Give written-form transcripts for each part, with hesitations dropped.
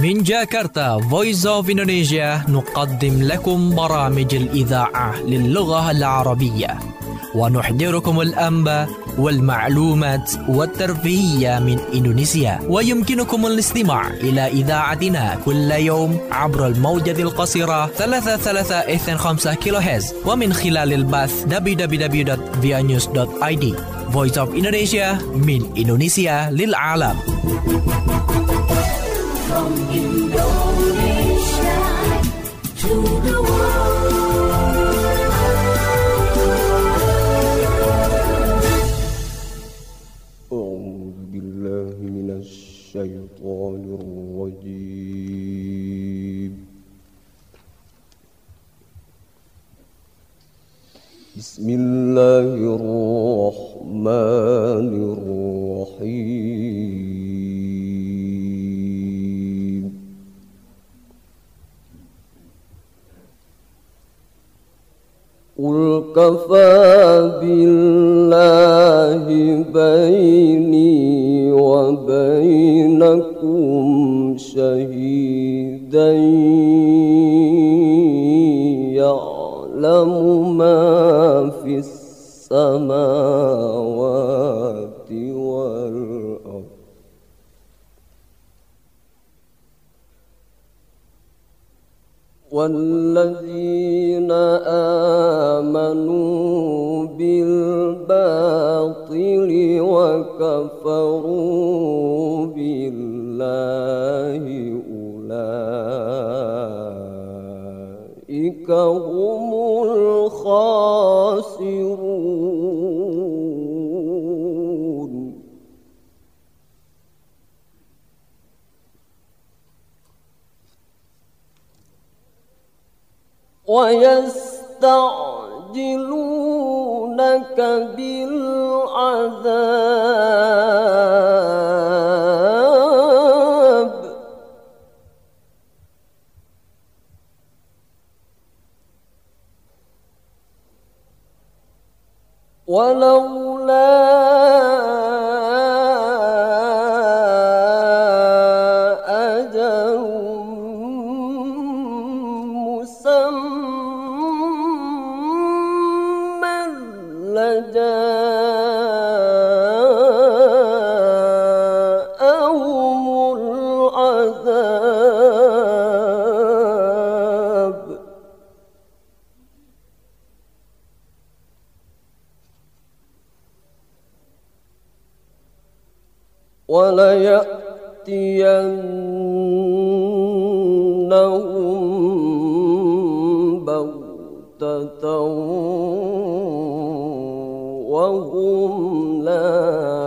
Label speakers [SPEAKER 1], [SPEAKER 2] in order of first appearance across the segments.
[SPEAKER 1] من جاكرتا Voice of Indonesia نقدم لكم برامج الإذاعة للغة العربية ونحضركم الأنباء والمعلومات والترفيهية من إندونيسيا. ويمكنكم الاستماع إلى إذاعتنا كل يوم عبر الموجة القصيرة 3325 كيلوهرتز ومن خلال البث www.vianews.id. Voice of Indonesia من إندونيسيا للعالم.
[SPEAKER 2] From Indonesia to the world.
[SPEAKER 3] أعوذ بالله من الشيطان الرجيم. بسم الله الرحمن الرحيم. قل كفى بالله بيني وبينكم شهيدا يعلم ما في السماوات والأرض والذين آمنوا بالباطل وكفروا بالله أولئك هم الخاسرون. ويستعجلونك بالعذاب ولولا أجل مسمى لجاءهم العذاب وليأتينهم بغتة وهم لا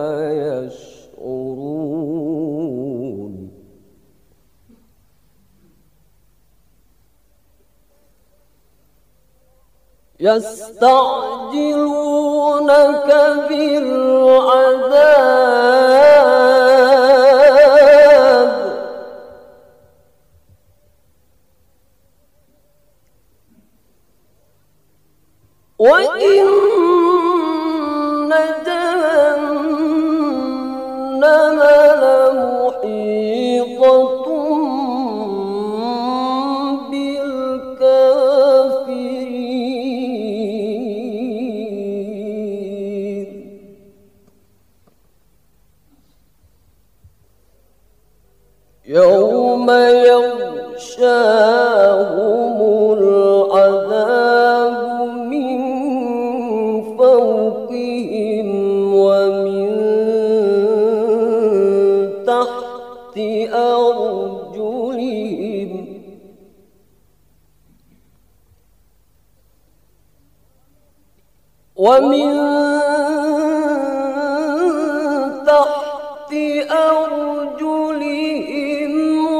[SPEAKER 3] يشعرون. يستعجلونك بالعذاب وإن جهنم لمحيطة بالكافرين. يوم يغشاهم العذاب من فوقهم ومن تحت أرجلهم ومن تحت أرجلهم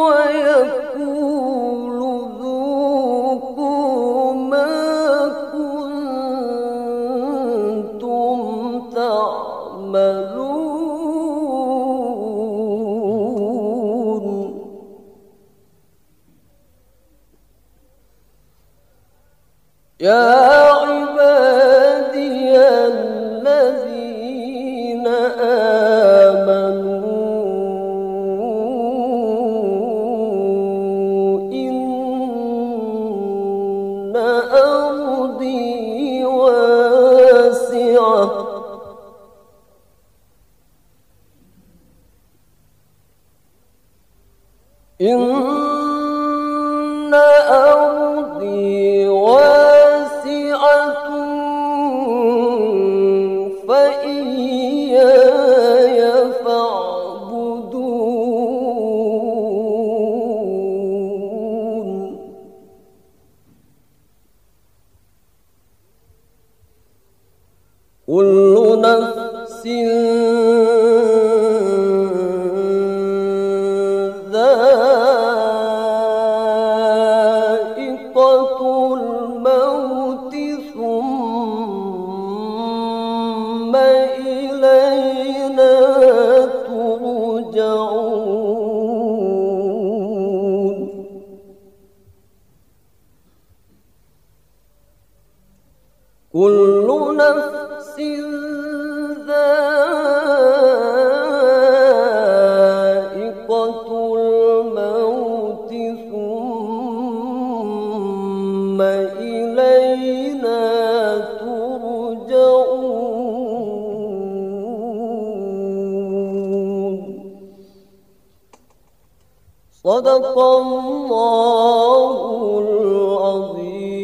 [SPEAKER 3] ويقول ذوقوا ما كنتم تعملون. يا عبادي الذين آمنوا إن أرضي واسعة فإياي فاعبدون كل نفس ذائقة الموت ثم إلينا ترجعون كل نفس ذائقة الموت ثم إلينا ترجعون صدق الله العظيم.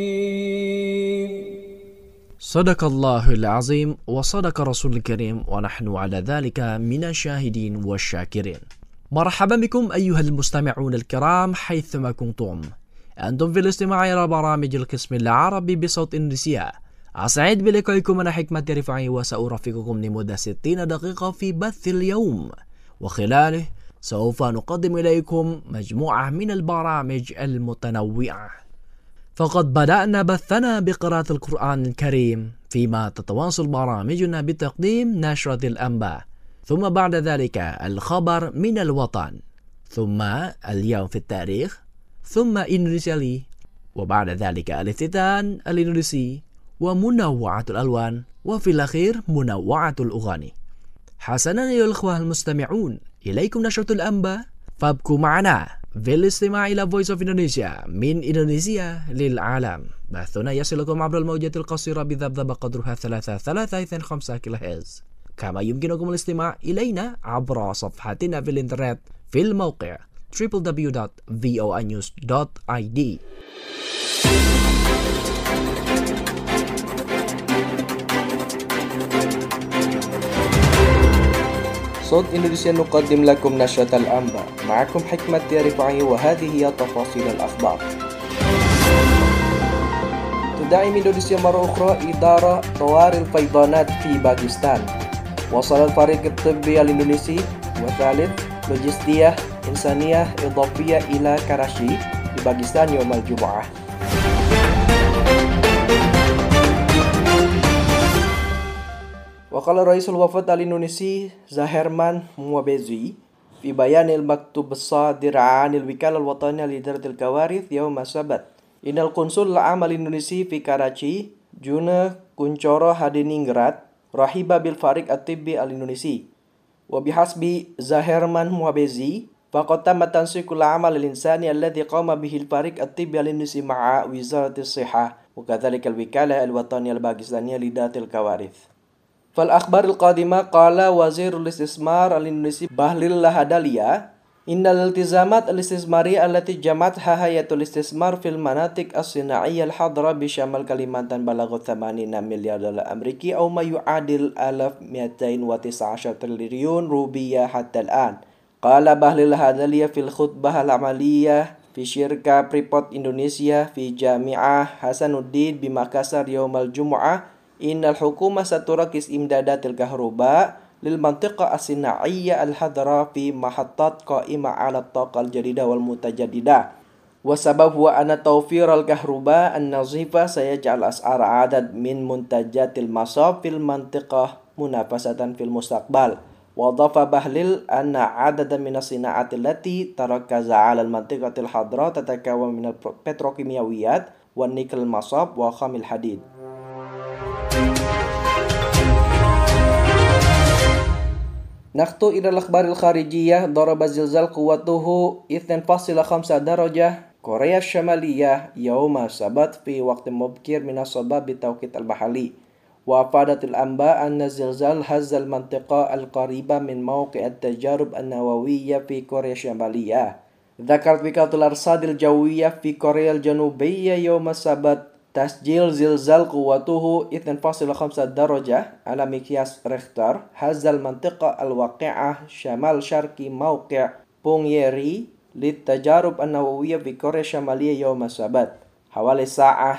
[SPEAKER 4] صدق الله العظيم وصدق رسول الكريم ونحن على ذلك من الشاهدين والشاكرين. مرحبا بكم أيها المستمعون الكرام حيثما كنتم، أنتم في الاستماع إلى برامج القسم العربي بصوت إندونيسيا. أسعد بلقائكم أنا حكمة رفاعي وسأرافقكم لمدة 60 دقيقة في بث اليوم، وخلاله سوف نقدم إليكم مجموعة من البرامج المتنوعة. فقد بدأنا بثنا بقراءة القرآن الكريم، فيما تتواصل برامجنا بتقديم نشرة الأنباء، ثم بعد ذلك الخبر من الوطن، ثم اليوم في التاريخ، ثم إندونيسيا لي، وبعد ذلك الافتتان الإندونيسي ومنوعة الألوان، وفي الأخير منوعة الأغاني. حسنا أيها الأخوة المستمعون، إليكم نشرة الأنباء، فابقوا معنا في الاستماع إلى Voice of Indonesia من إندونيسيا للعالم. بثنا يصلكم عبر الموجات القصيرة بذبذبة قدرها 3.5 كيلوهرتز، كما يمكنكم الاستماع إلينا عبر صفحتنا في الإنترنت في الموقع www.voinews.id.
[SPEAKER 5] صوت إندونيسيا نقدم لكم نشرة الأنباء، معكم حكمة رفاعي وهذه هي تفاصيل الأخبار. تدعم إندونيسيا مرة أخرى إدارة طوارئ الفيضانات في باكستان. وصل الفريق الطبي الإندونيسي وثالث لوجستية إنسانية إضافية إلى كراchi في باكستان يوم الجمعة. وقال رئيس الوفد الإندونيسي زاهرمان موابيزي في بيان المكتوب الصادر عن الوكالة الوطنية لإدارة الكوارث يوم السبت إن القنصل العام الإندونيسي في كراchi جون كونشورو هادينينغراد رحب بالفريق الطبي الإندونيسي. وبحسب زاهرمان موابيزي فقد تم تنسيق العمل الإنساني الذي قام به الفريق الطبي الإندونيسي مع وزارة الصحة وكذلك الوكالة الوطنية الباكستانية لإدارة الكوارث. فالأخبار القادمة قال وزير الاستثمار الإندونيسي بهليل lahadalia إن الالتزامات الاستثمارية التي جمعتها هيئة الاستثمار في المناطق الصناعية الحاضرة بشمال كاليمانتان بلغت 80 مليار دولار أمريكي أو ما يعادل 1219 تريليون روبية حتى الآن. قال بهليل lahadalia في الخطبة العملية في شركة بريبورت إندونيسيا في جامعة حسنودين بمكاسر يوم الجمعة إن الحكومة ستركز إمدادات الكهرباء للمنطقة الصناعية الحاضرة في محطات قائمة على الطاقة الجديدة والمتجددة. والسبب هو أن توفير الكهرباء النظيفة سيجعل أسعار عدد من منتجات المصاب في المنطقة منافسة في المستقبل. وأضاف بهليل أن عددا من الصناعات التي تركز على المنطقة الحاضرة تتكون من البتروكيماويات والنيكل المصاب وخام الحديد. نخطو إلى الأخبار الخارجية. ضرب زلزال قوته 2.5 درجة كوريا الشمالية يوم السبت في وقت مبكر من الصباح بالتوقيت المحلي. وأفادت الأنباء أن الزلزال هز المنطقة القريبة من موقع التجارب النووية في كوريا الشمالية. ذكرت وكالة الأرصاد الجوية في كوريا الجنوبية يوم السبت تسجيل زلزال قوته 2.5 درجة على مقياس ريختر هز المنطقة الواقعة شمال شرقي موقع بونغيري للتجارب النووية في كوريا الشمالية يوم السبت حوالي الساعة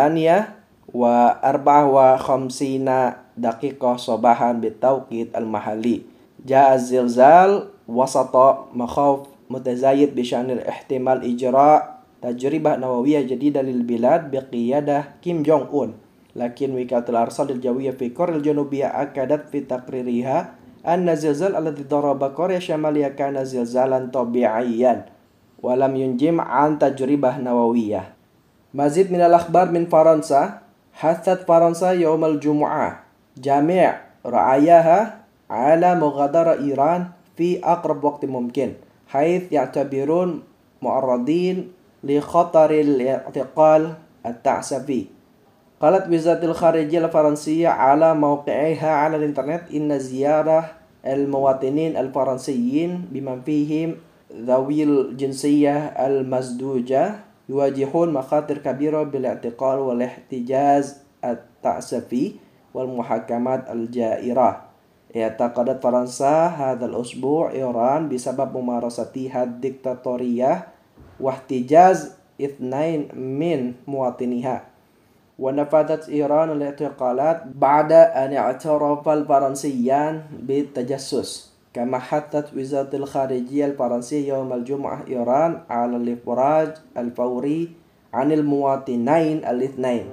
[SPEAKER 5] 2:54 دقيقة صباحا بالتوقيت المحلي. جاء الزلزال وسط مخاوف متزايد بشأن احتمال إجراء تجربة نووية جديدة للبلاد بقيادة كيم جونغ أون. لكن وكالة الأرصاد الجوية في كوريا الجنوبية أكدت في تقريرها أن الزلزال الذي ضرب كوريا الشمالية كان زلزالا طبيعيا ولم ينجم عن تجربة نووية. مزيد من الأخبار من فرنسا. حثت فرنسا يوم الجمعة جميع رعاياها على مغادرة إيران في أقرب وقت ممكن حيث يعتبرون معرضين لخطر الاعتقال التعسفي. قالت وزارة الخارجية الفرنسية على موقعها على الإنترنت إن زيارة المواطنين الفرنسيين بمن فيهم ذوي الجنسية المزدوجة يواجهون مخاطر كبيرة بالاعتقال والاحتجاز التعسفي والمحاكمات الجائرة. اعتقدت فرنسا هذا الأسبوع إيران بسبب ممارستها الدكتاتورية واحتجاز 2 من مواطنيها. ونفذت إيران الاعتقالات بعد أن اعترف الفرنسيان بالتجسس. كما حثت وزارة الخارجية الفرنسية يوم الجمعة إيران على الإفراج الفوري عن المواطنين الاثنين.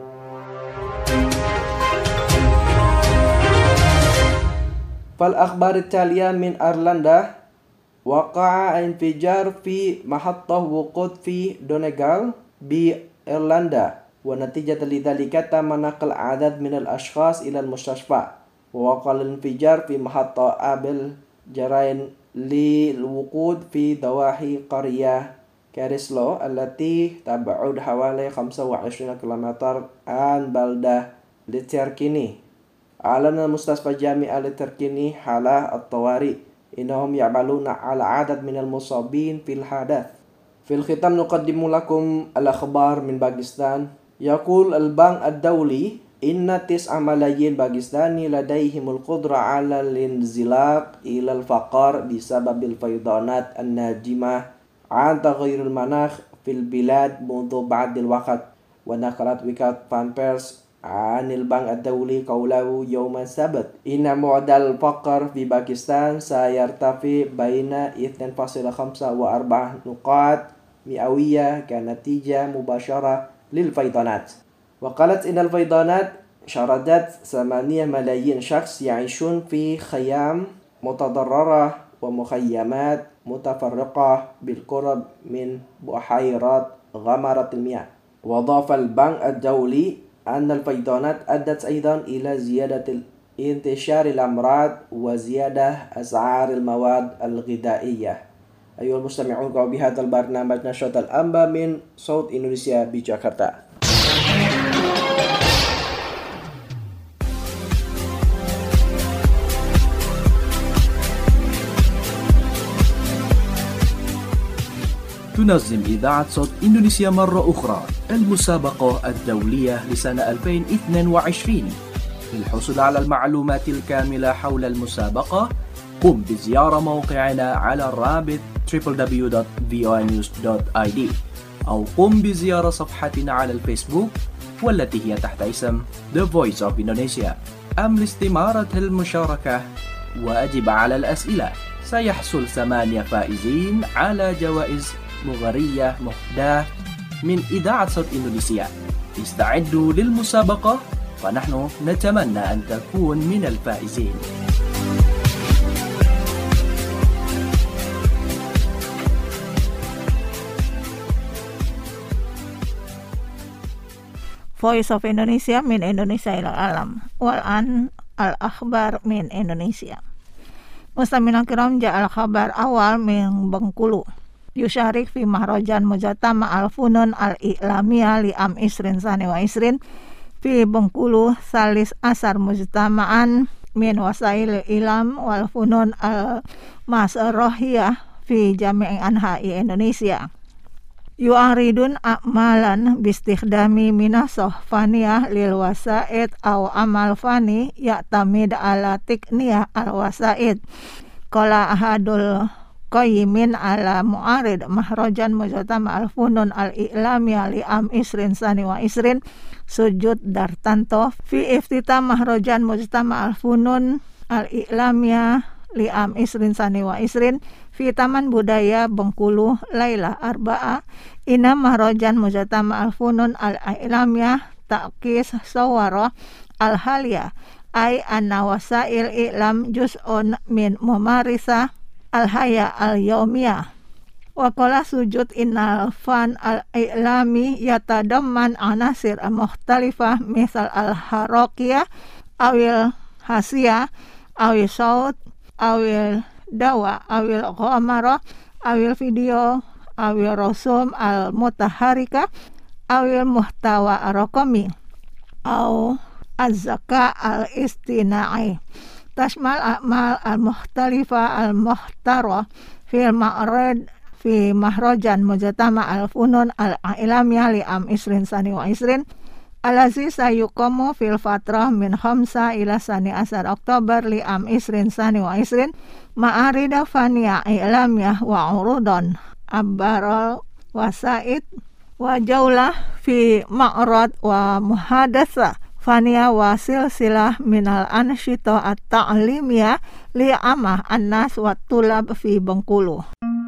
[SPEAKER 5] فالأخبار التالية من أيرلندا. وقع انفجار في محطة وقود في دونيغال بإيرلندا ونتيجة لذلك تم نقل عدد من الأشخاص إلى المستشفى. ووقع الانفجار في محطة أبل جرين للوقود في ضواحي قرية كاريسلو التي تبعد حوالي 25 كيلومتر عن بلدة لتركيني. أعلن المستشفى الجامعي لتركيني حالة الطوارئ إنهم يعملون على عدد من المصابين في الحادث. في الختام نقدم لكم الأخبار من باكستان. يقول البنك الدولي إن 9 ملايين باكستاني لديهم القدرة على الانزلاق إلى الفقر بسبب الفيضانات الناجمة عن تغير المناخ في البلاد منذ بعض الوقت. ونقلت وكالة فانبيرس عن البنك الدولي قوله يوم السبت إن معدل الفقر في باكستان سيرتفع بين 2.5 و4 نقاط مئوية كنتيجة مباشرة للفيضانات. وقالت إن الفيضانات شردت 8 ملايين شخص يعيشون في خيام متضررة ومخيمات متفرقة بالقرب من بحيرات غمرة المياه. وأضاف البنك الدولي أن الفيضانات أدت أيضا إلى زيادة انتشار الأمراض وزيادة أسعار المواد الغذائية. أيها المستمعون، وبهذا البرنامج نشرة الأنباء من صوت إندونيسيا بجاkarta.
[SPEAKER 1] تنظم إذاعة صوت إندونيسيا مرة أخرى المسابقة الدولية لسنة 2022. للحصول على المعلومات الكاملة حول المسابقة قم بزيارة موقعنا على الرابط www.voanews.id أو قم بزيارة صفحتنا على الفيسبوك والتي هي تحت اسم The Voice of Indonesia. أم لاستمارة المشاركة وأجب على الأسئلة. سيحصل 8 فائزين على جوائز مغرية مهداة من إذاعة صوت إندونيسيا. استعدوا للمسابقة ونحن نتمنى أن تكون من الفائزين.
[SPEAKER 6] Voice of Indonesia min Indonesia ilal alam. Wal'an al-akhbar min Indonesia. Mustami'in kiram ja'al khabar awal min Bengkulu. Yusharik fi mahrajan mujatama al-funun al-i'lamiyah li am isrin sani wa isrin fi Bengkulu salis asar mujtama'an min wasail ilam wal funun al-masarahiyah fi jami' anha'i Indonesia. Yu'aridun a'malan bistikhdami minasoh faniyah lil wasaid aw amal fani ya'tamid ala tikniyah al wasaid. Qala ahadul qayyimin ala mu'arid mahrajan mujtama al funun al i'lamiyah li am isrin sani wa isrin sujud dartanto fi iftitam mahrajan mujtama al funun al i'lamiyah li am isrin sani wa isrin fi Taman Budaya Bengkulu Laila Arba'a ina mahrajan mujtama al funun al i'lamiyah ta'kis sawara al haliyah ay anna wasail i'lam juz'un min mumarisa al-haya al-yaumiyah. Wa qala sujud innal fan al-i'lami yatadamman anasir mukhtalifah misal al-harakiyah awil hasiyah awil saut awil dawa awil ghamara awil video awil rasum al-mutaharika awil muhtawa raqami aw az-zaka al-istina'i. Tashmal a'mal al-mukhtalifa al-muhtara fil ma'rad fi mahrajan mujtama al-funun al-i'lamiyah li am isrin sani wa isrin alazi sayuqamu fil fatrah min 5 ila sani asar Oktober li am isrin sani wa isrin ma'arida faniyah i'lamiyah wa urudon abbaral wasaid wa jaulah fi ma'rad wa muhadasa Fania wasil silah minal ansyito at-ta'limiyah li amah annas wa tulab fi Bengkulu.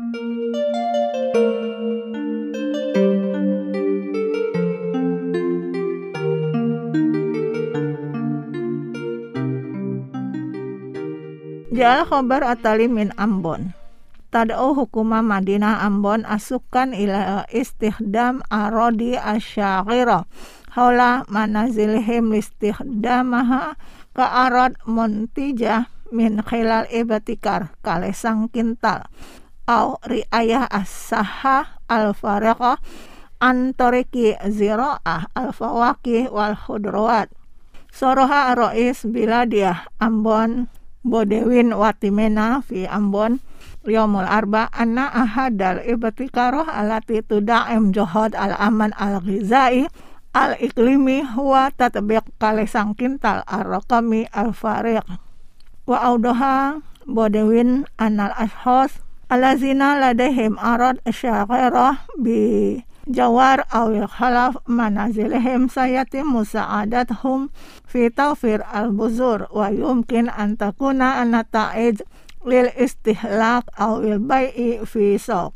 [SPEAKER 6] Ja'al khabar at-talim min Ambon. Tad'u hukuma Madinah Ambon asukan ila istikhdam arodi asyaghira haula manazilihim listikhdamaha ka'arad muntijah min khilal ibatikar kalesang kintal au riayah as-sahah al-fariqah antoriki zira'ah al-fawakih wal khudrawat. Soroha Rois Biladiyah Ambon Bodewin Watimena fi Ambon Yomul Arba anna ahadal ibtikaroh alati tuda'im johod al-aman al-ghizai al-iklimi huwa tatbiq kalesang kintal ar-raqami al-fariq wa audoha Bodewin anal ashos alazina ladehim arad syaghirah bi jawar awil khalaf manazilihim sayatim musa'adathum fi tawfir al-buzur wa yumkin antakuna anata'id lil istihlak awil bai'i fi soq.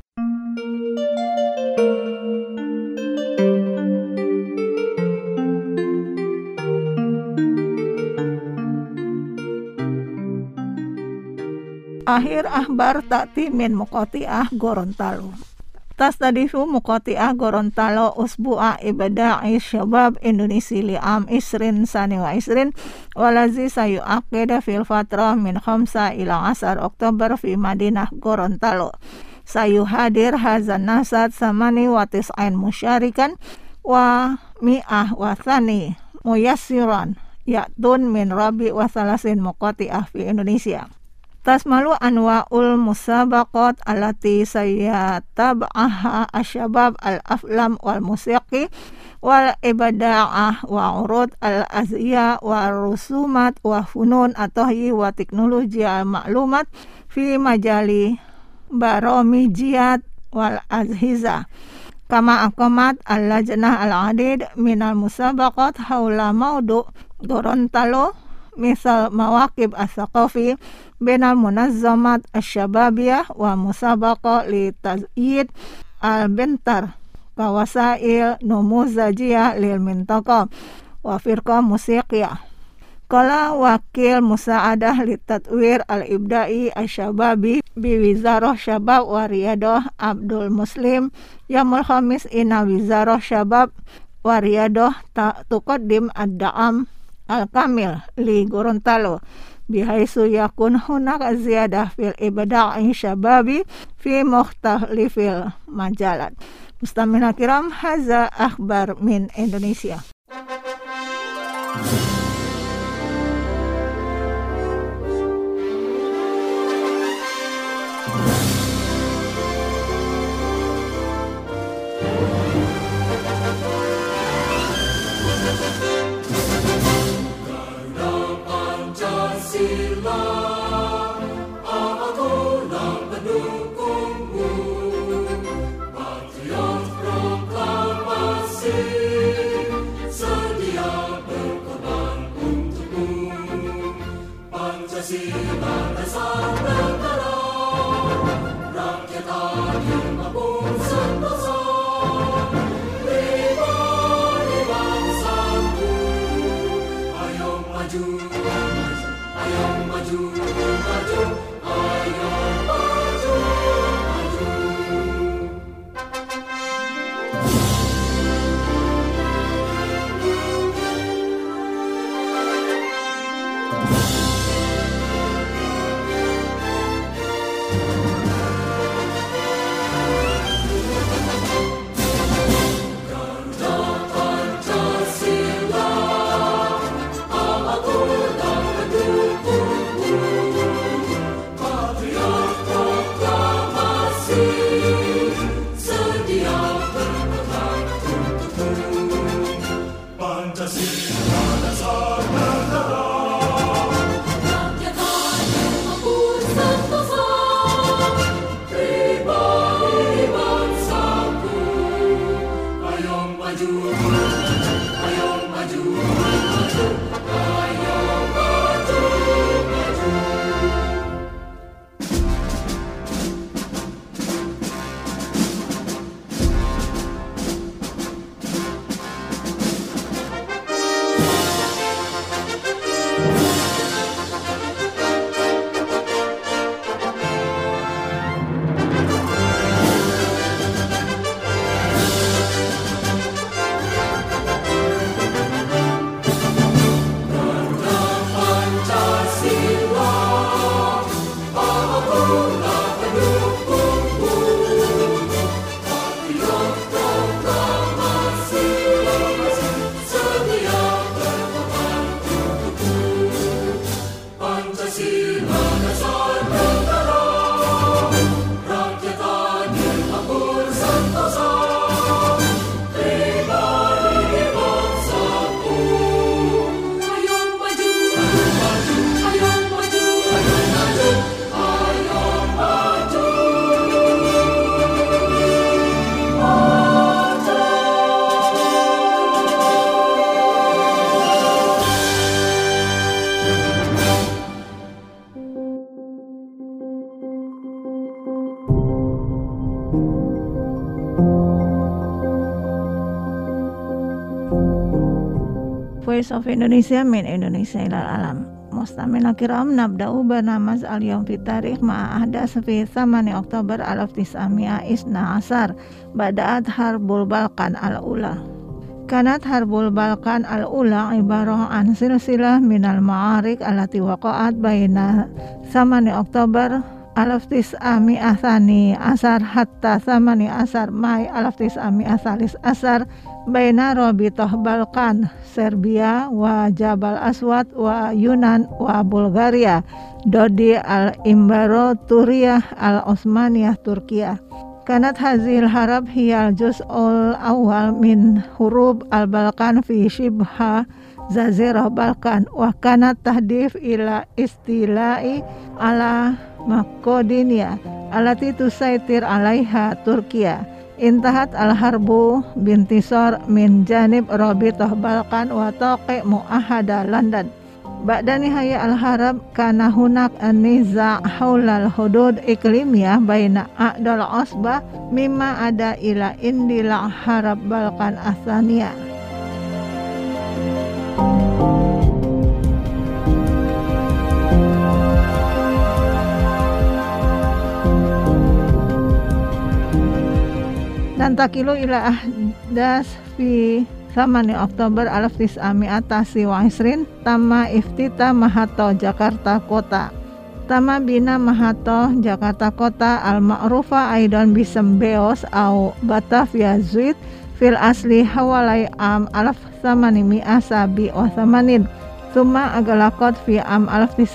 [SPEAKER 6] Akhir ahbar ta'ti min Muqati'ah Gorontalo. Tastadifu Muqati'ah Gorontalo usbu'a ibada'i syabab Indonesia li am isrin sani wa isrin walazi sayu aqida fil fatrah min 5 ila 10 Oktober fi Madinah Gorontalo. Sayu hadir hazan nasad samani wa tis'ain musyarikan wa mi'ah wa thani muyassiran ya'tun min rabi wa salasin Muqati'ah fi Indonesia. Tasmalu anwa'ul musabaqat alati sayatab'aha asyabab al-aflam wal musiqi wal ibada'ah wa urud al-aziyah wa rusumat wa funun atahyi wa teknologi al-ma'lumat fi majali baromijiyat wal azhiza kama aqamat al-lajnah al-adid minal musabaqat haula maudu Gorontalo misal mawaqib as-saqafi benal munazzamat asy-syababiyah wa musabaqa li tazyid al-bentar kawasail numuzajiyah lil mintaqa wa firqa musiqiyah. Qala wakil musa'adah li tatwir al-ibda'i asy-syababi bi wizarah syabab wa riyadah Abdul Muslim yamul khamis ina wizarah syabab wa riyadah tuqaddim ad-da'am al-kamil li Gorontalo bihaisu yakun hunaka ziyadah fil ibada'i syababi fi mukhtalifil majalat. Mustamina kiram, haza akhbar min Indonesia.
[SPEAKER 2] Pancasila, akulah pendukungmu, patriot proklamasi, sedia berkorban untukmu. Pancasila dasar negara, rakyat adil makmur sentosa, pribadi bangsaku. Ayo maju, ayo maju, maju, ayo maju, maju. Garuda Pancasila, akulah pendukungmu, patriot proklamasi, sedia berkorban untukmu. Pancasila dasar negara, rakyat adil makmur sentosa, pribadi bangsaku. Ayo maju, ayo maju, maju, ayo maju, maju. Pancasila, akulah pendukungmu, patriot proklamasi, sedia berkorban untukmu. Pancasila dasar negara, rakyat adil makmur sentosa, pribadi bangsaku. Ayo maju, maju, ayo maju, ayo maju, ayo maju,
[SPEAKER 6] Voice of Indonesia min Indonesia ilal alam. Mustamina kiram nabda'u barnamaz al-yawm fi tarikh ma'a ahdas fi 8 Oktober 1912 bada'at harbul Balkan al-ula. Kanat harbul Balkan al-ula ibarah an silsilah minal ma'arik allati waqa'at baina 8 Oktober 1912 hatta 18 Mai 1913 baina Rabitah Balkan, Serbia wa Jabal Aswad wa Yunan wa Bulgaria, Dodi al-Imbaraturyah al-Osmaniyah Turkiya. Kanat hazil harab hiyal juz'ul awal min hurub al-Balkan fi shibha Zazirah Balkan wa kanat tahdif ila istilai ala Makedoniya alati tusaitir alaiha Turkiya. Intahat al-harbu bintisar min janib Rabitah Balkan wa taqi mu'ahada London. Ba'da nihaya al-harab kana hunak an-niza' haulal hudud iklimiyah baina a'dal asbah mimma ada ila indil harab Balkan asaniya. Dan takilu ila ahdas fi 8 Oktober 1920 tama iftita Mahato Jakarta Kota. Tama bina Mahato Jakarta Kota al-ma'rufa aidan bisembeos au Batavia Zuid fil asli hawalai am 1800 sabi wa thamanin. Suma agalakot fi am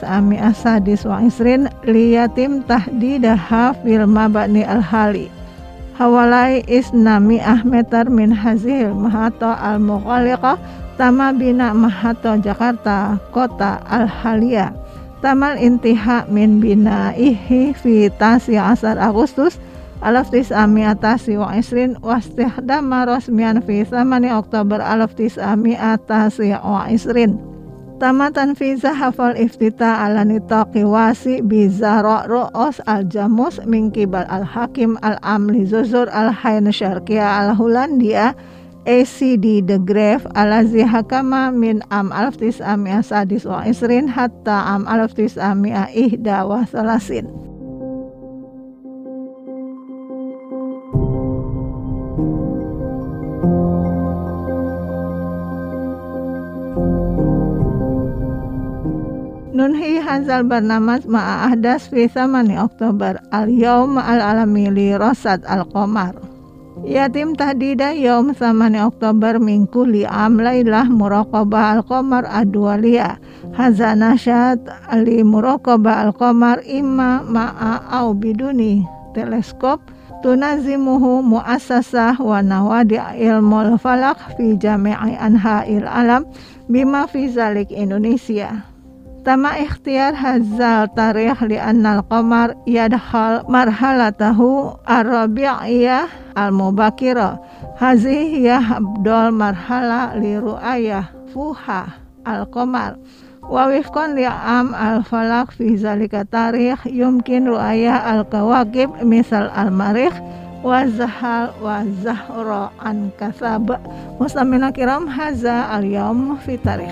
[SPEAKER 6] 1920 liyatim tahdidaha fil mabani al-hali. Hawalai isnami meter min hazil Mahato al-Mughaliqah tama bina Mahato Jakarta Kota al-Halia. Tamal intiha min binaihi fi 19 Agustus 1929 wastihdama rasmian fi 8 Oktober 1929. Tama tanfizah hafal iftita ala nitaqi wasi bizara ru'os al-jamus min qibal al-hakim al-amli zuzur al-hayn syarqiyah al-Hollandia ACD de Graaf alazi hakama min am 1929 hatta am 1931. Nunhi hazal barnamaj ma'a ahdas fi 8 Oktober al-yawm al-alami li rosad al-qamar. Yatim tahdida yawm 8 Oktober min kulli am laylah muraqabah al-qamar ad-duwaliyah. Hadza nasyat li muraqabah al-qamar imma ma'a au biduni teleskop tunazimuhu muassasah wa nawadi ilmul falak fi jami'i anha'il alam bima fi zalik Indonesia. Tama ikhtiar hazal tarikh li'anna al-qamar yadkhal marhalatahu ar-rabi'iyah al-mubakirah. Hazihi hiya abdul marhala li ru'ayah fuha al-qamar. Wa wifqan li'am al-falak fi zalika tarikh yumkin ru'ayah al-kawakib misal al-marikh wa zahal wa zahra an kasab. Mustamina kiram haza al-yawm fi tarikh.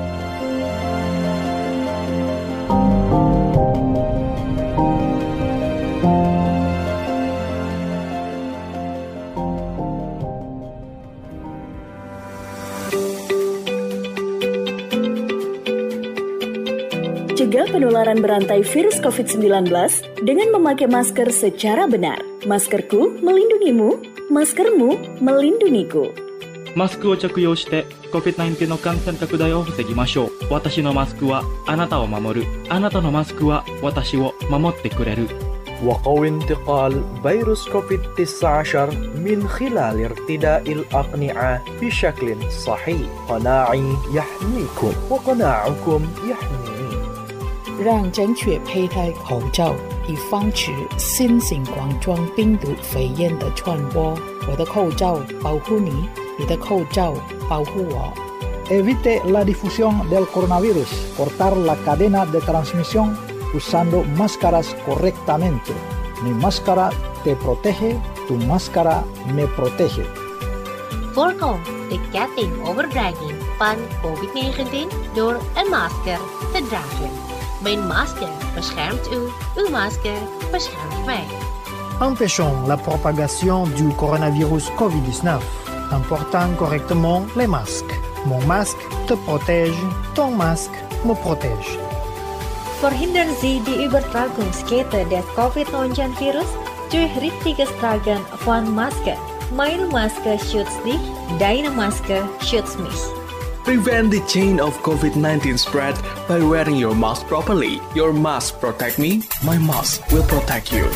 [SPEAKER 7] Cegah penularan berantai virus COVID-19 dengan memakai masker secara benar. Maskerku melindungimu, maskermu melindungiku.
[SPEAKER 8] マスクを着用して COVID-19 の感染拡大を防ぎましょう。私のマスクはあなたを守る。あなたのマスクは私を守ってくれる。
[SPEAKER 5] وقوي انتقال فيروس كوفيد-19 من خلال ارتداء الأقنعة بشكل صحيح. قناعي يحميكم وقناعكم يحميني.
[SPEAKER 9] 让正确佩戴口罩，以防止新型冠状病毒肺炎的传播。我的口罩保护你，你的口罩保护我。
[SPEAKER 10] Evite la difusión del coronavirus, cortar la cadena de transmisión usando máscaras correctamente. Mi máscara te protege, tu máscara me protege.
[SPEAKER 11] Voorkom de ketting overdraging van COVID-19 door een masker te dragen. Mijn masker beschermt u, uw masker beschermt mij.
[SPEAKER 12] Empêchons la propagation du coronavirus COVID-19 en portant correctement les masques. Mon masque te protège, ton masque me protège.
[SPEAKER 13] Verhindern Sie die Übertragungskette des COVID-19-Virus durch richtiges Tragen von Maske. Meine Maske schützt dich, deine Maske schützt mich.
[SPEAKER 14] Prevent the chain of COVID-19 spread by wearing your mask properly. Your mask protect me, my mask will protect you.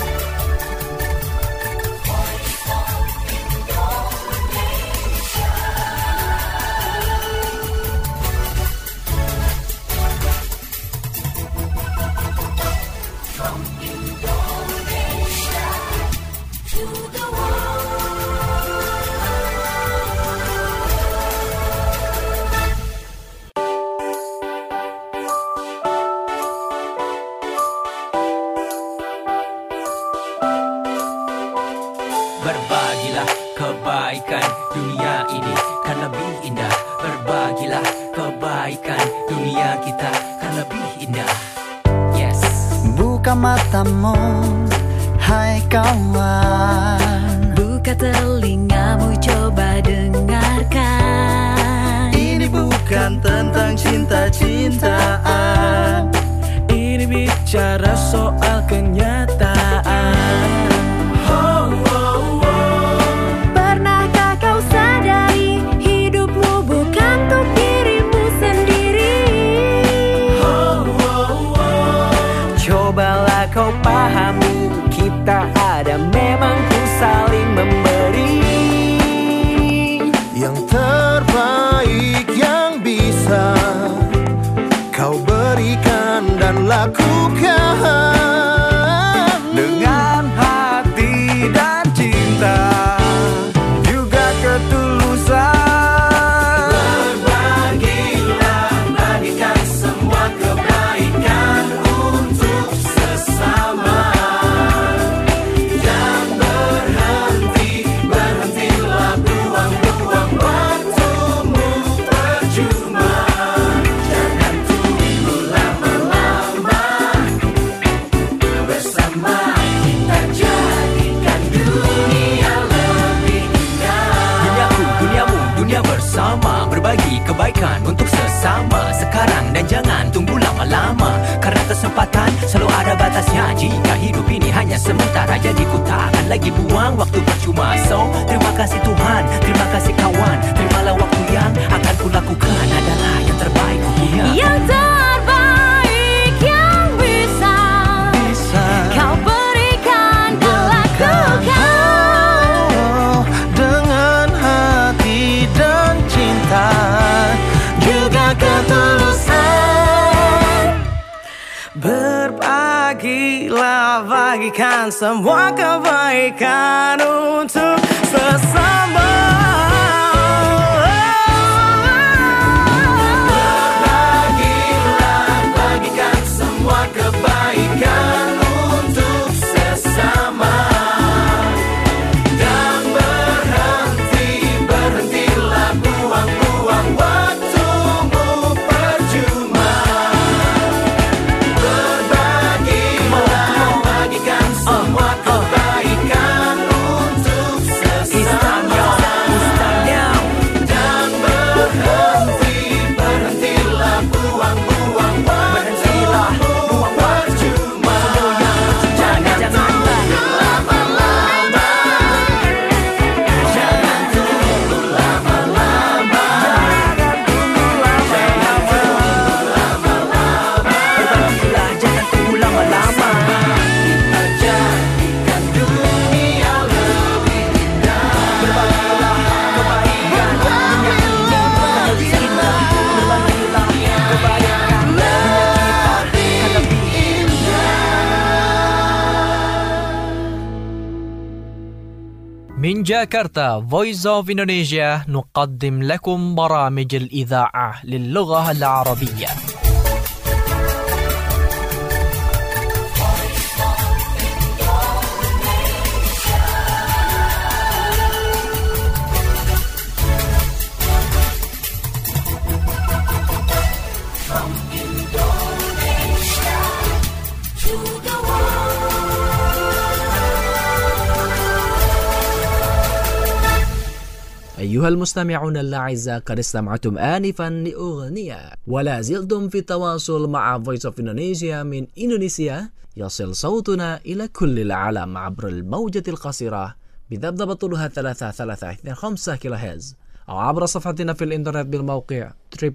[SPEAKER 15] Berbagilah kebaikan dunia ini kan lebih indah. Berbagilah kebaikan dunia kita kan lebih indah. Yes.
[SPEAKER 16] Buka matamu, hai kawan.
[SPEAKER 7] Buka telingamu, coba dengarkan.
[SPEAKER 16] Ini bukan tentang cinta-cintaan.
[SPEAKER 15] Ini bicara soal kenyataan.
[SPEAKER 7] Pernahkah kau sadari hidupmu bukan untuk dirimu sendiri?
[SPEAKER 15] Cobalah kau pahami, kita ada memang ku saling memberi.
[SPEAKER 16] Yang terbaik yang bisa kau berikan lakukan dengan hati dan cinta, juga ketulusan. Berbagilah, bagikan semua kebaikan untuk sesama. Jangan berhentilah buang-buang waktumu percuma. Jangan tunggu lama-lama, bersama kita jadikan dunia lebih indah. Duniaku, duniamu, dunia bersama, berbagi kebaikan untuk sesama. Sekarang dan jangan tunggu lama-lama, karena kesempatan selalu ada batasnya. Jika hidup ini hanya sementara, jadi ku takkan lagi buang waktu percuma. So, terima kasih Tuhan, terima kasih kawan, terimalah waktu yang akan ku lakukan adalah yang terbaik ku punya.
[SPEAKER 2] Yang terbaik yang bisa kau berikan dan lakukan
[SPEAKER 16] dengan hati dan cinta, juga ketulusan. Berbagilah, bagikan semua kebaikan untuk sesama. Berbagilah, bagikan semua kebaikan untuk sesama. Dan berhentilah buang-buang waktumu percuma. Berbagilah, bagikan semua kebaikan untuk sesama. Dan berhentilah buang-buang waktumu percuma. Jangan tunggu lama-lama, jangan tunggu lama-lama, berbagilah, jangan tunggu lama-lama. Kita jadikan dunia lebih indah. Berbagilah kebaikan, dunia ini lebih indah. Berbagilah kebaikan, dunia kita akan lebih indah.
[SPEAKER 4] من جاكرتا Voice of Indonesia نقدم لكم برامج الإذاعة للغة العربية. أيها المستمعون الأعزاء، قد استمعتم آنفا لأغنية، ولا زلتم في التواصل مع Voice of Indonesia من إندونيسيا. يصل صوتنا إلى كل العالم عبر الموجة القصيرة بذبذبة طولها 3325 كيلوهرتز، أو عبر صفحتنا في الإنترنت بالموقع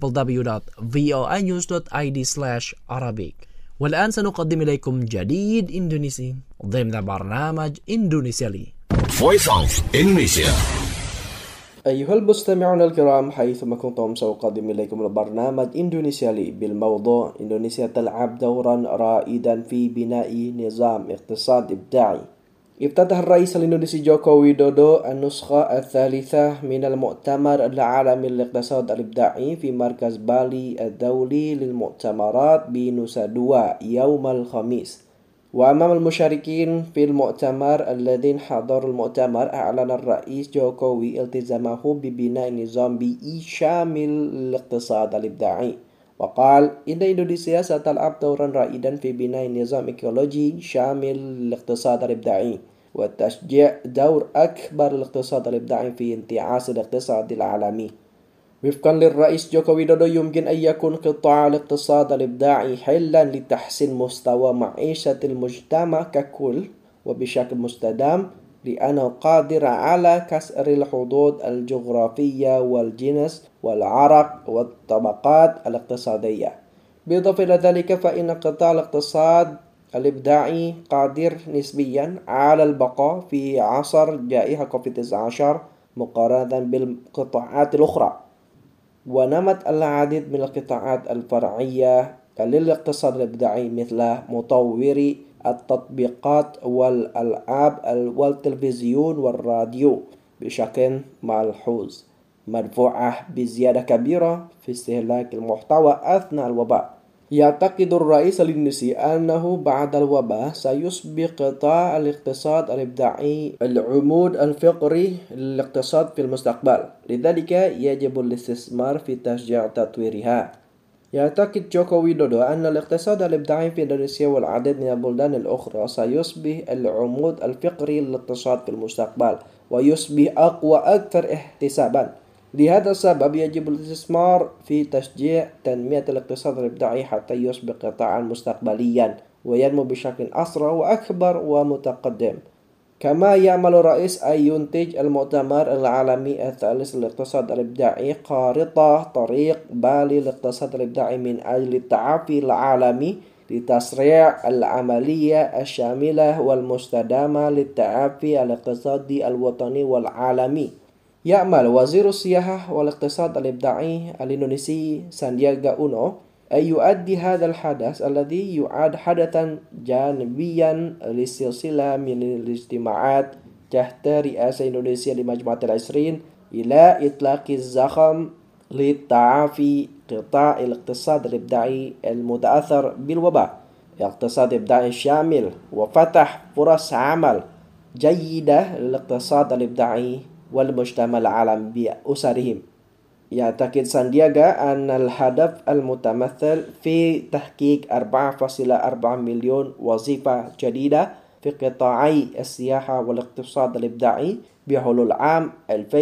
[SPEAKER 4] www.voinews.id/Arabic. والآن سنقدم إليكم جديد إندونيسي ضمن برنامج إندونيسيا لي.
[SPEAKER 17] Voice of Indonesia.
[SPEAKER 5] أيها المستمعون الكرام، حيثما كنتم سأقدم إليكم البرنامج إندونيسيا لي بالموضوع إندونيسيا تلعب دورا رائدا في بناء نظام اقتصاد إبداعي. افتتح الرئيس الإندونيسي جوكو ويدودو النسخة الثالثة من المؤتمر العالمي للاقتصاد الإبداعي في مركز بالي الدولي للمؤتمرات بنوسا دوا يوم الخميس. وأمام المشاركين في المؤتمر الذين حضروا المؤتمر، أعلن الرئيس جوكوي التزامه ببناء نظام بيئي شامل للاقتصاد الإبداعي، وقال إن إندونيسيا ستلعب دورا رائدا في بناء نظام إيكولوجي شامل للاقتصاد الإبداعي وتشجيع دور أكبر للاقتصاد الإبداعي في انتعاش الاقتصاد العالمي. وفقا للرئيس جوكو ويدودو، يمكن أن يكون قطاع الاقتصاد الإبداعي حلا لتحسين مستوى معيشة المجتمع ككل وبشكل مستدام، لأنه قادر على كسر الحدود الجغرافية والجنس والعرق والطبقات الاقتصادية. بالإضافة إلى ذلك، فإن قطاع الاقتصاد الإبداعي قادر نسبيا على البقاء في عصر جائحة كوفيد-19 مقارنة بالقطاعات الأخرى. ونمت العديد من القطاعات الفرعية للاقتصاد الإبداعي مثل مطوري التطبيقات والألعاب والتلفزيون والراديو بشكل ملحوظ، مدفوعة بزيادة كبيرة في استهلاك المحتوى أثناء الوباء. يعتقد الرئيس الإندونيسي أنه بعد الوباء سيصبح قطاع الاقتصاد الإبداعي العمود الفقري للاقتصاد في المستقبل، لذلك يجب الاستثمار في تشجيع تطويرها. يعتقد جوكو ويدودو أن الاقتصاد الإبداعي في إندونيسيا والعديد من البلدان الأخرى سيصبح العمود الفقري للاقتصاد في المستقبل ويصبح أقوى أكثر احتسابا. لهذا السبب يجب الاستثمار في تشجيع تنمية الاقتصاد الإبداعي حتى يصبح قطاعا مستقبليا وينمو بشكل أسرع وأكبر ومتقدم. كما يعمل الرئيس أن ينتج المؤتمر العالمي الثالث للاقتصاد الإبداعي خارطة طريق بالي للاقتصاد الإبداعي من أجل التعافي العالمي لتسريع العملية الشاملة والمستدامة للتعافي الاقتصادي الوطني والعالمي. يأمل وزير السياحة والاقتصاد الإبداعي الإندونيسي ساندياغا أونو أن يؤدي هذا الحدث الذي يعد حدثا جانبيا لسلسلة من الاجتماعات تحت رئاسة إندونيسيا لمجموعة العشرين إلى إطلاق الزخم للتعافي قطاع الاقتصاد الإبداعي المتأثر بالوباء، اقتصاد إبداعي شامل وفتح فرص عمل جيدة للاقتصاد الإبداعي والمجتمع العالمي بأسرهم. يعتقد ساندياغا أن الهدف المتمثل في تحقيق 4.4 مليون وظيفة جديدة في قطاعي السياحة والاقتصاد الإبداعي بحلول عام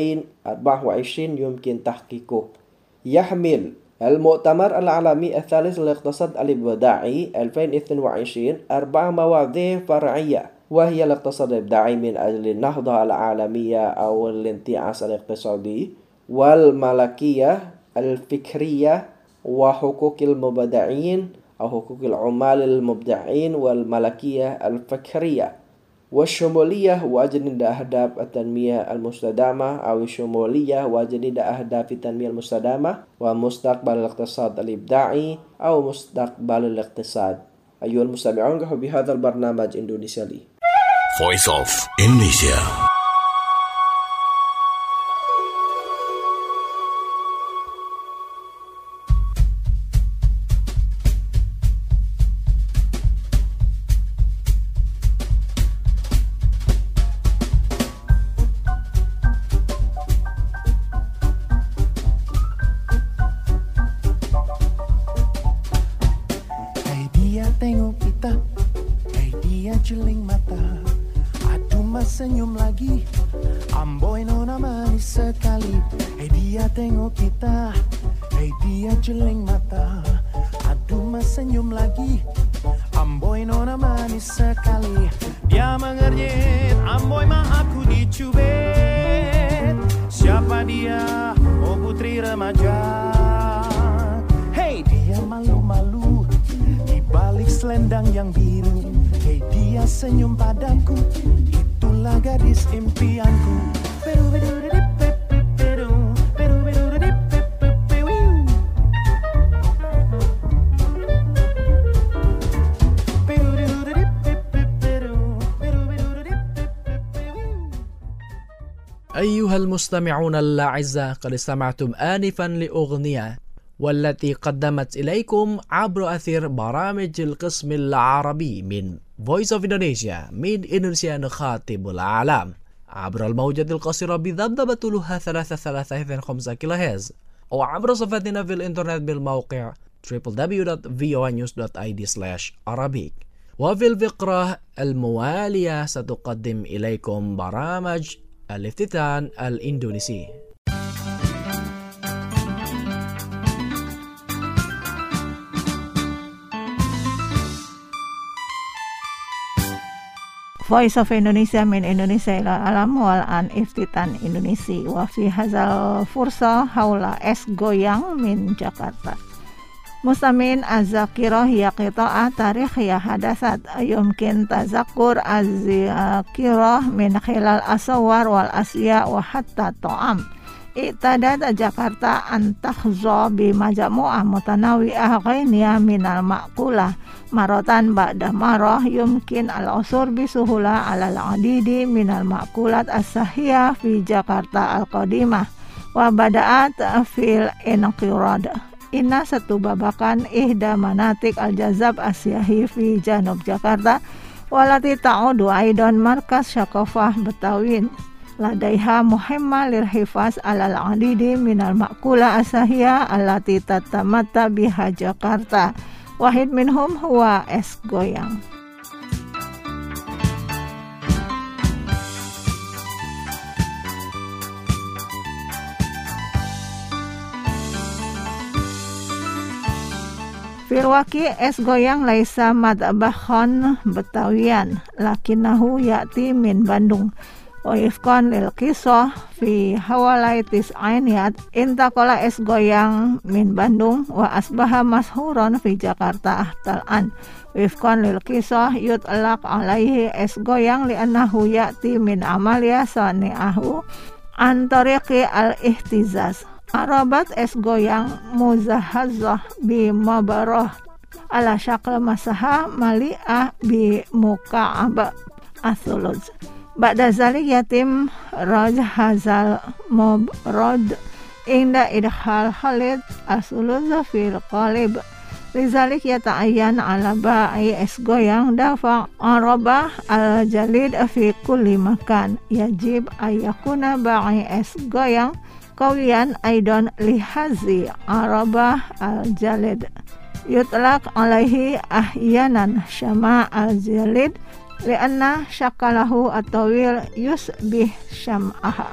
[SPEAKER 5] 2024 يمكن تحقيقه. يحمل المؤتمر العالمي الثالث للاقتصاد الإبداعي 2022 4 مواضيع فرعية، وهي الاقتصاد الإبداعي من أجل النهضة العالمية أو الانتعاش الاقتصادي، والملكية الفكرية، وحقوق المبدعين أو حقوق العمال المبدعين، والملكية الفكرية، والشمولية وأجندة أهداف التنمية المستدامة أو الشمولية وأجندة أهداف التنمية المستدامة، ومستقبل الاقتصاد الإبداعي أو مستقبل الاقتصاد. أيها المستمعون، بهذا البرنامج إندونيسيا لي
[SPEAKER 17] Voice of Indonesia.
[SPEAKER 18] Tengok kita, hey dia jeling mata, aduh mas senyum lagi, amboi nona manis sekali. Hey dia tengok kita, hey dia jeling mata, aduh mas senyum lagi, amboi nona manis sekali. Dia mengernyit, amboi mah aku dicubit. Siapa dia? Oh putri remaja. Hey dia malu-malu balik selendang yang biru. Hey dia senyum padaku, itulah gadis impianku.
[SPEAKER 4] أيها المستمعون الأعزاء، قد استمعتم آنفا لأغنية والتي قدمت إليكم عبر أثير برامج القسم العربي من Voice of Indonesia من إندونيسيا نخاطب العالم عبر الموجة القصيرة بذبذبة طولها 3.5 كيلوهرتز، أو عبر صفحتنا في الإنترنت بالموقع www.voanews.id/arabic. وفي الفقرة الموالية ستقدم إليكم برامج الافتتان الإندونيسي.
[SPEAKER 6] Voice of Indonesia من إندونيسيا إلى العالم والآن افتتان إندونيسي. وفي هذا الفرصة حول es goyang من جاكرتا. مستمعين الذاكرة هي قطاع تاريخية حدثت يمكن تذكر الذاكرة من خلال الصور والأشياء وحتى الطعام. اعتادت جاكرتا أن تخضع بمجموعة متنوعة غنية من المأكولة مرة بعد مرة. يمكن العثور بسهولة على العديد من المأكولات الصحية في جاكرتا القديمة وبدأت في الانقراض. إن ستبابkan إحدى مناطق الجذب السياحي في جنوب جاكرتا والتي تعود أيضا مركز ثقافة بتاوين لديها مهمة للحفاظ على العديد من المأكولة الصحية التي تتمتع بها جاكرتا. واحد منهم هو es goyang. في الواقع es goyang ليس مطبخا بتاويا لكنه يأتي من بندung. ويفقا للقصة في حوالي 9 انتقل es goyang من بندung وأصبح مشهورا في جاكرتا الآن. وفقا للقصة يطلق عليه es goyang لأنه يأتي من عملية صنعه عن طريق الاهتزاز. عربة es goyang مجهزة بمباراة على شكل مساحة مليئة بمكعب الثلوج. بعد ذلك يتم رج هذا المبرد عند إدخال خليط الثلوج في القالب. لذلك يتعين على بائع es goyang دفع عربة الجليد في كل مكان. يجب أن يكون بائع es goyang قويا أيضا لهذه عربة الجليد. يطلق عليه أحيانا شمع الجليد لأن شكله الطويل يشبه شمعها.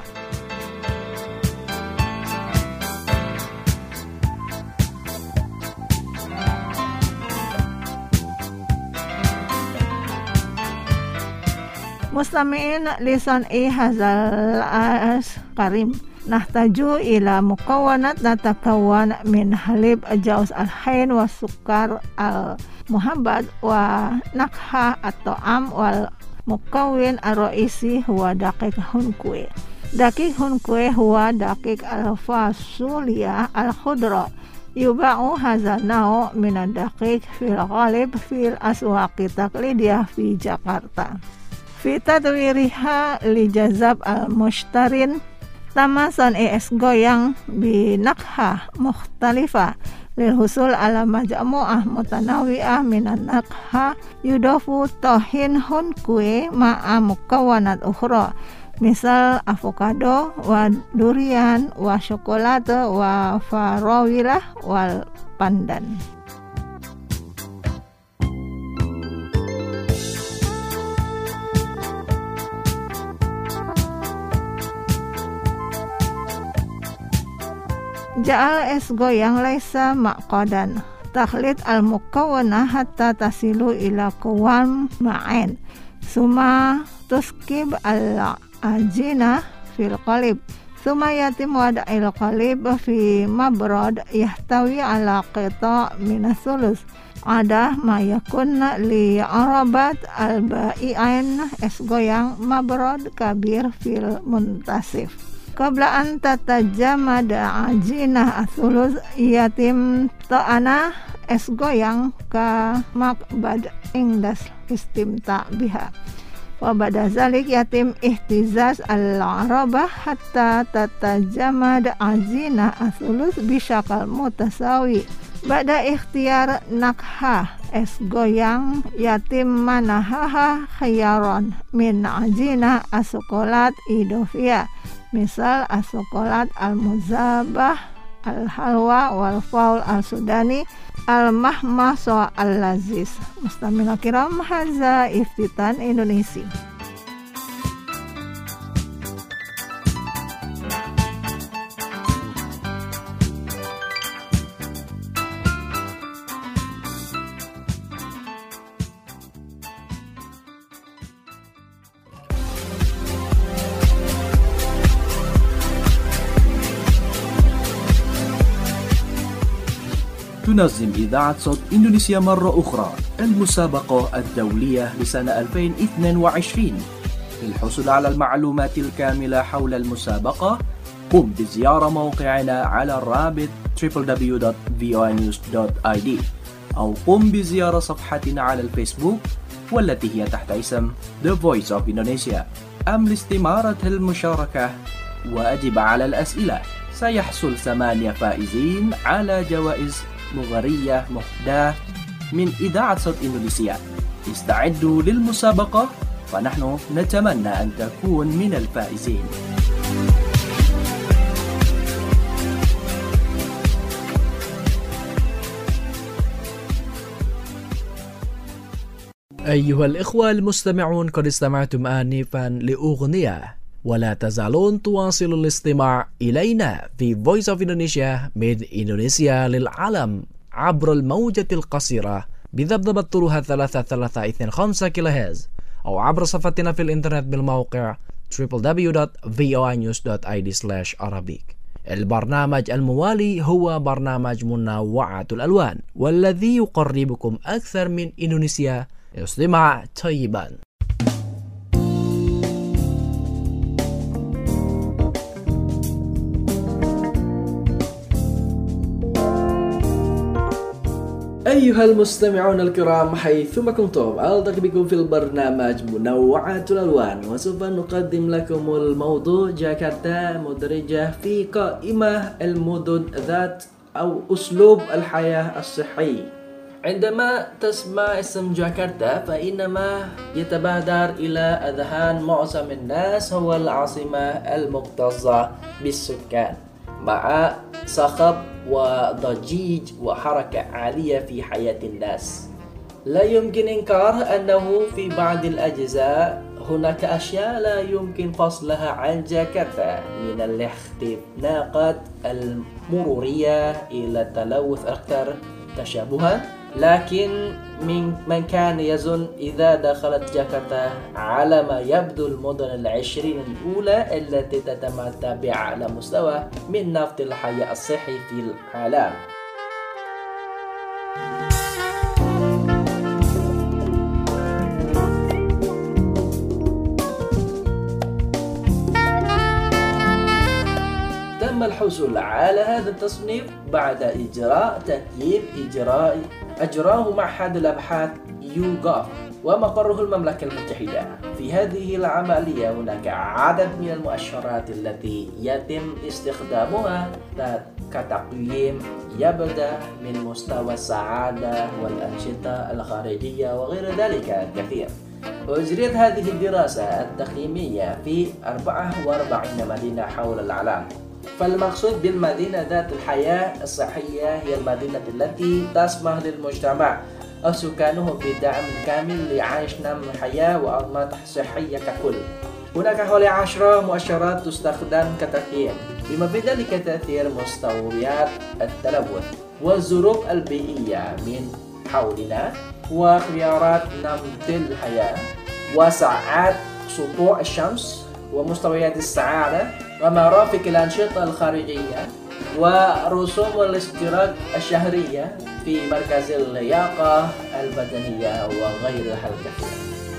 [SPEAKER 6] مستمعين لصنع هذا الكريم نحتاج إلى مكونات تتكون من حليب جوز الهند والسكر المحبب ونكهة الطعام. والمكون الرئيسي هو دقيق هونكوي. دقيق هونكوي هو دقيق الفاصوليا الخضراء. يباع هذا النوع من الدقيق في الغالب في الأسواق التقليدية في جاكرتا. في تدويرها لجذب المشترين تم صنع es goyang بنكهة مختلفة للحصول على مجموعة متنوعة من النكهة. يضاف طحين هونكوي مع مكونات أخرى مثل أفوكادو ودوريان وشوكولاتة وفراولة والباندان. جعل es goyang ليس معقدا. تخليط المكونات حتى تصل إلى قوام معين ثم تسكب العجينة في القالب ثم يتم وضع القالب في مبرد يحتوي على قطع من الثلوج عادة ما يكون لعربة البائعين es goyang مبرد كبير في المنتصف. قبل أن تتجمد عجينة الثلوج يتم طعن es goyang كمقبض عند الاستمتاع بها. وبعد ذلك يتم اهتزاز العربة حتى تتجمد عجينة الثلوج بشكل متساوي. بعد اختيار نكهة es goyang يتم منحها خيارا من عجينة الشوكولات إضافية مثل الشوكولات المذبح الحلوى والفول السوداني المحمص اللذيذ. مستمعينا الكرام هذا افتتان إندونيسي.
[SPEAKER 1] تنظم إذاعة صوت إندونيسيا مرة أخرى المسابقة الدولية لسنة 2022. للحصول على المعلومات الكاملة حول المسابقة قم بزيارة موقعنا على الرابط www.voinews.id أو قم بزيارة صفحتنا على الفيسبوك والتي هي تحت اسم The Voice of Indonesia. أم لاستمارة المشاركة وأجب على الأسئلة. سيحصل 8 فائزين على جوائز مغرية مهداة من إذاعة صوت إندونيسيا. استعدوا للمسابقة فنحن نتمنى أن تكون من الفائزين.
[SPEAKER 4] أيها الإخوة المستمعون، قد استمعتم آنفا لأغنية، ولا تزالون تواصلوا الاستماع إلينا في Voice of Indonesia من إندونيسيا للعالم عبر الموجة القصيرة بذبذبة طولها 3325 كيلوهرتز أو عبر صفحتنا في الإنترنت بالموقع www.voinews.id/Arabic. البرنامج الموالي هو برنامج منوعات الألوان والذي يقربكم أكثر من إندونيسيا. استماع طيبا.
[SPEAKER 5] أيها المستمعون الكرام حيثما كنتم، ألتقي بكم في البرنامج منوعات الألوان، وسوف نقدم لكم الموضوع جاكرتا مدرجة في قائمة المدن ذات أو أسلوب الحياة الصحي. عندما تسمع اسم جاكرتا فإنما يتبادر إلى أذهان معظم الناس هو العاصمة المكتظة بالسكان مع صخب وضجيج وحركة عالية في حياة الناس. لا يمكن إنكار أنه في بعض الأجزاء هناك أشياء لا يمكن فصلها عن جاكرتا، من الاختناقات المرورية إلى التلوث أكثر تشابها. لكن من كان يظن إذا دخلت جاكرتا على ما يبدو المدن 20 الأولى التي تتمتع بأعلى مستوى من نمط الحياة الصحي في العالم. تم الحصول على هذا التصنيف بعد إجراء تقييم أجراه معهد الأبحاث YouGov ومقره المملكة المتحدة. في هذه العملية هناك عدد من المؤشرات التي يتم استخدامها كتقييم، يبدأ من مستوى السعادة والأنشطة الخارجية وغير ذلك كثير. أجريت هذه الدراسة التقييمية في 44 مدينة حول العالم. فالمقصود بالمدينة ذات الحياة الصحية هي المدينة التي تسمح للمجتمع أو سكانه بدعم كامل لعيش نمط الحياة وأنماط صحية ككل. هناك حوالي 10 مؤشرات تستخدم كتقييم، بما في ذلك تأثير مستويات التلوث والظروف البيئية من حولنا، وخيارات نمط الحياة، وساعات سطوع الشمس، ومستويات السعادة، ومرافق الأنشطة الخارجية، ورسوم الاشتراك الشهرية في مركز اللياقة البدنية وغيرها الكثير.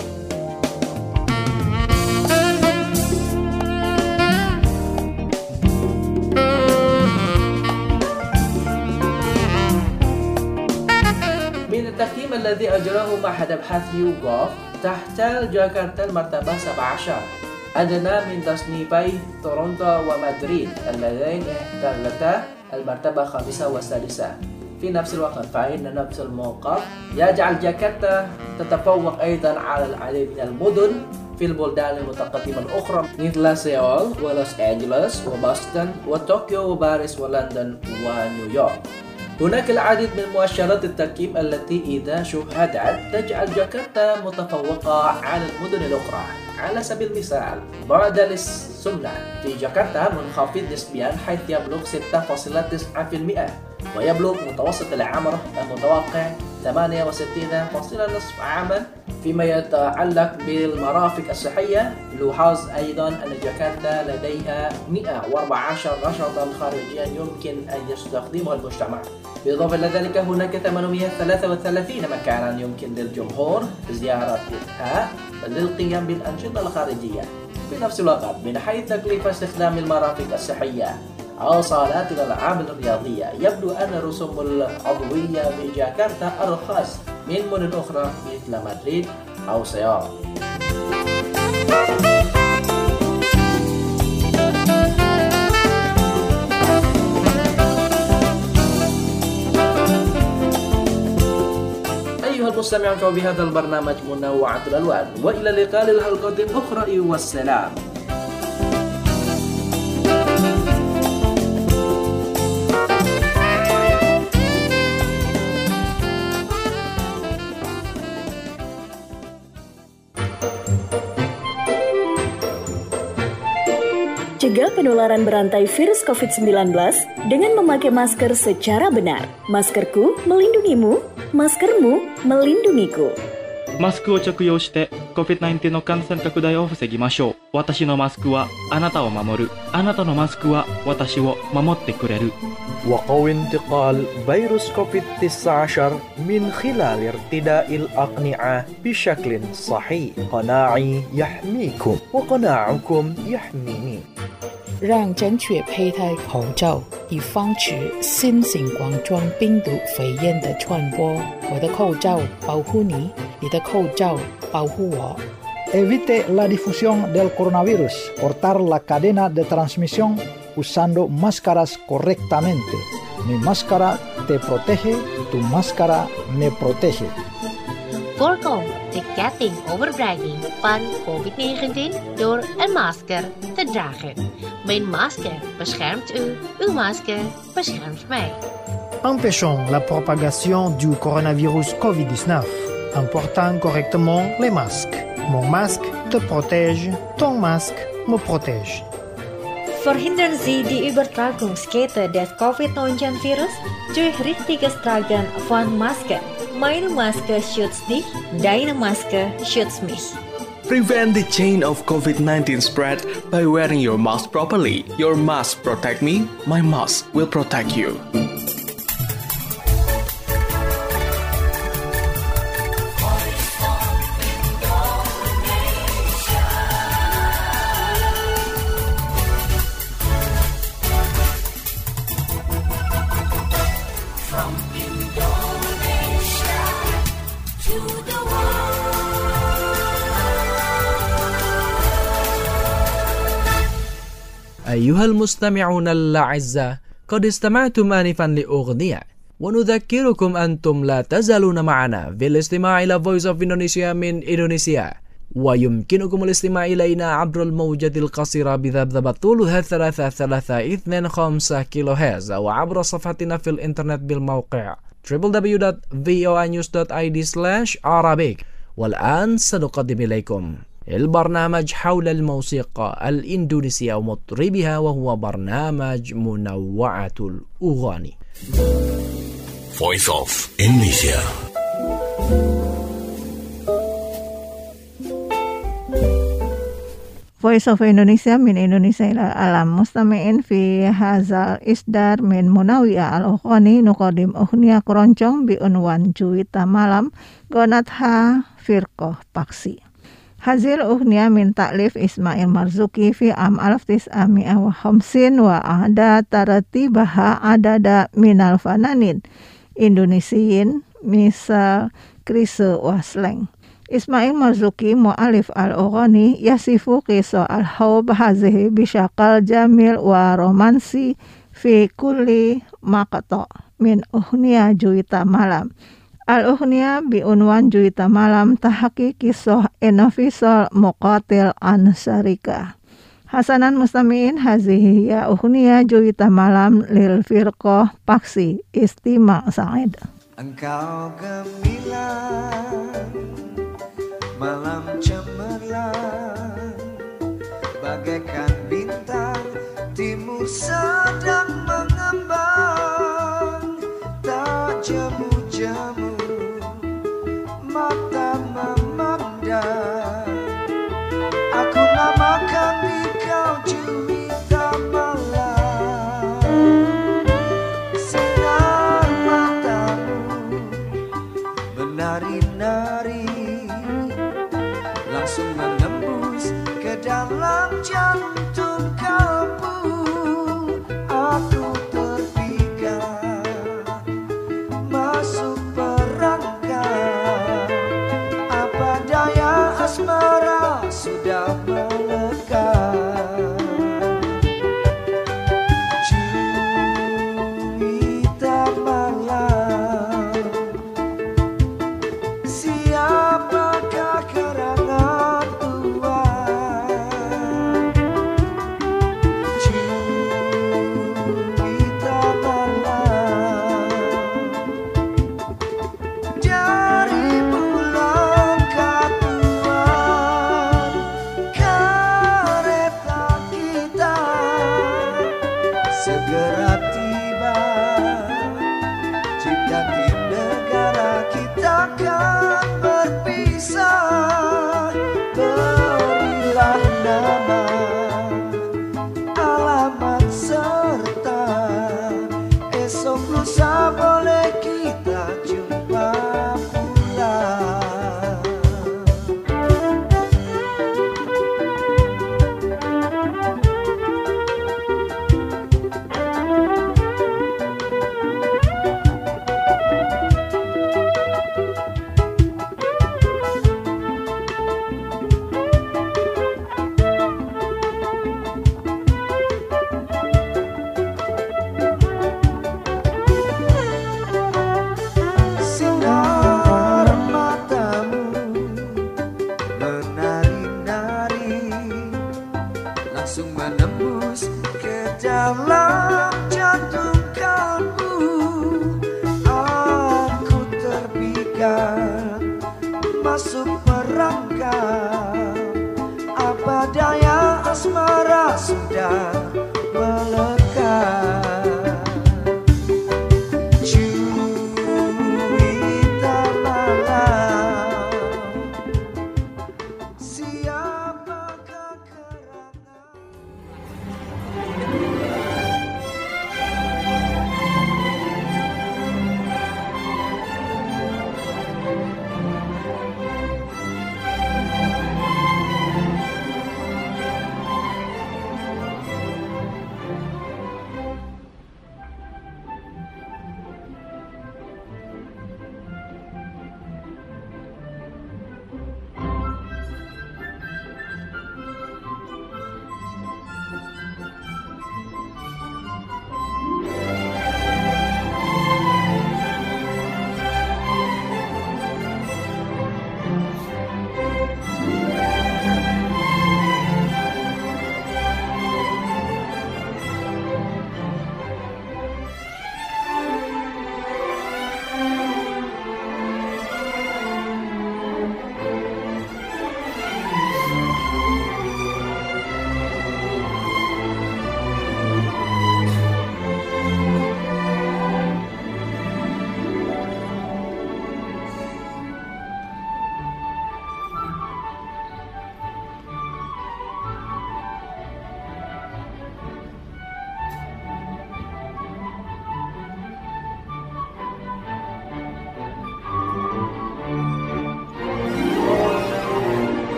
[SPEAKER 5] من التقييم الذي أجراه معهد أبحاث YouGov تحتل جاكرتا المرتبة 17، أدنى من تصنيفي تورونتو ومدريد اللذين احتلتا المرتبة 5 و6 في نفس الوقت. فإن نفس الموقف يجعل جاكرتا تتفوق أيضا على العديد من المدن في البلدان المتقدمة الأخرى مثل سيول ولوس أنجلوس وبoston وطوكيو وباريس ولندن ونيويورك. هناك العديد من مؤشرات التقييم التي إذا شوهدت تجعل جاكرتا متفوقة على المدن الأخرى. على سبيل المثال، معدل السمنة في جاكرتا منخفض نسبيا حيث يبلغ 6.9%، ويبلغ متوسط العمر المتوقع 68.5 عاما في
[SPEAKER 1] فيما يتعلق بالمرافق الصحية، يلاحظ أيضا أن جاكرتا لديها 114 نشاطا خارجيا يمكن أن يستخدمها المجتمع. بالإضافة إلى ذلك هناك 833 مكانا يمكن للجمهور زيارتها للقيام بالأنشطة الخارجية. في نفس الوقت من حيث تكلفة استخدام المرافق الصحية أو صالات الألعاب الرياضية، يبدو أن الرسوم العضوية بجاكرتا أرخص من مدن أخرى مثل مدريد أو سيول. أيها المستمعون، فبهذا البرنامج منوعة الألوان، وإلى اللقاء الحلقة الأخرى والسلام.
[SPEAKER 7] Cegah penularan berantai virus COVID-19 dengan memakai masker secara benar. Maskerku melindungimu, maskermu melindungiku.
[SPEAKER 8] マスクを着用して COVID-19 の感染拡大を防ぎましょう。私のマスクはあなたを守る。あなたのマスクは私を守ってくれる。
[SPEAKER 5] وقوي انتقال فيروس كوفيد-19 من خلال ارتداء الأقنعة بشكل صحيح. قناعي يحميكم وقناعكم يحميني.
[SPEAKER 9] 让正确佩戴口罩，以防止新型冠状病毒肺炎的传播。我的口罩保护你，你的口罩保护我。
[SPEAKER 10] Evite la difusión del coronavirus. Cortar la cadena de transmisión usando máscaras correctamente. Mi máscara te protege, tu máscara me protege.
[SPEAKER 11] Voorkom de ketting overdraging van COVID-19 door een masker te dragen. Mijn masker beschermt u, uw masker beschermt mij.
[SPEAKER 12] Empêchons la propagation du coronavirus COVID-19 en portant correctement les masques. Mon masque te protège, ton masque me protège.
[SPEAKER 13] Verhindern Sie die Übertragungskette des Covid-19-Virus durch richtiges Tragen von Masken. Meine Maske schützt dich, deine Maske schützt mich.
[SPEAKER 14] Prevent the chain of COVID-19 spread by wearing your mask properly. Your mask protect me, my mask will protect you.
[SPEAKER 4] أيها المستمعون الأعزاء، قد استمعتم آنفا لأغنية، ونذكركم أنتم لا تزالون معنا في الاستماع إلى Voice of Indonesia من إندونيسيا، ويمكنكم الاستماع إلينا عبر الموجة القصيرة بذبذبة طولها 3325 كيلوهرتز، أو عبر صفحتنا في الإنترنت بالموقع www.voanews.id/Arabic. والآن سنقدم إليكم البرنامج حول الموسيقى الإندونيسية ومطربها، وهو برنامج منوعة الأغاني.
[SPEAKER 17] Voice of Indonesia.
[SPEAKER 6] Voice of Indonesia من إندونيسيا إلى العالم. مستمعين في هذا الإصدار من منوعة الأغاني نقدم أغنية keroncong بعنوان Juwita Malam غنتها فرقة باكسي. هذه الأغنية من تأليف إسماعيل مرزوقي في عام 1950 وأعاد ترتيبها عدد من الفنانين إندونيسيين مثل كريس واسلينغ. إسماعيل مرزوقي مؤلف الأغاني يصف قصة الحب هذه بشكل جميل ورومانسي في كل مقطع من أغنية Juwita Malam. الأغنية بعنوان Juwita Malam تحكي قصة انفصال مقاتل عن شريكه. حسنا مستمعين، هذه هي أغنية Juwita Malam للفرقة باكسي. استماع سعيد.
[SPEAKER 19] Engkau gemilang, malam cemerlang, bagaikan bintang timur sedang mengembang, tak jemu-jemu mata memandang. menari-nari, langsung menembus ke dalam jantung kalbu. Aku terpikat masuk perangkap, apa daya asmara sudah melekat. Cerita malam, siapakah karangan Tuhan? Cerita malam dari bulan katuan, kereta kita segera tiba. Jika di negara kita akan berpisah, berilah nama, alamat serta esok lusa boleh kita jumpa pula. Sinar matamu menari-nari, langsung menembus ke dalam jantung kalbu. Aku terpikat masuk perangkap, apa daya asmara sudah